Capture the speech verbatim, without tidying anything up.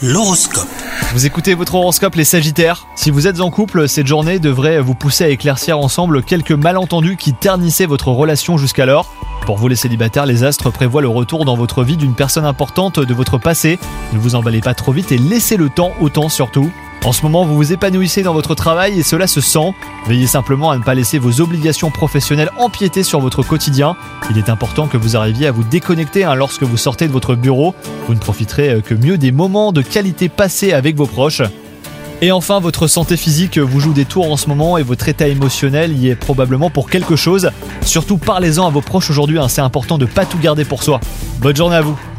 L'horoscope. Vous écoutez votre horoscope les Sagittaires. Si vous êtes en couple, cette journée devrait vous pousser à éclaircir ensemble quelques malentendus qui ternissaient votre relation jusqu'alors. Pour vous les célibataires, les astres prévoient le retour dans votre vie d'une personne importante de votre passé. Ne vous emballez pas trop vite et laissez le temps au temps surtout. En ce moment, vous vous épanouissez dans votre travail et cela se sent. Veillez simplement à ne pas laisser vos obligations professionnelles empiéter sur votre quotidien. Il est important que vous arriviez à vous déconnecter hein, lorsque vous sortez de votre bureau. Vous ne profiterez que mieux des moments de qualité passés avec vos proches. Et enfin, votre santé physique vous joue des tours en ce moment et votre état émotionnel y est probablement pour quelque chose. Surtout parlez-en à vos proches aujourd'hui, hein, c'est important de ne pas tout garder pour soi. Bonne journée à vous.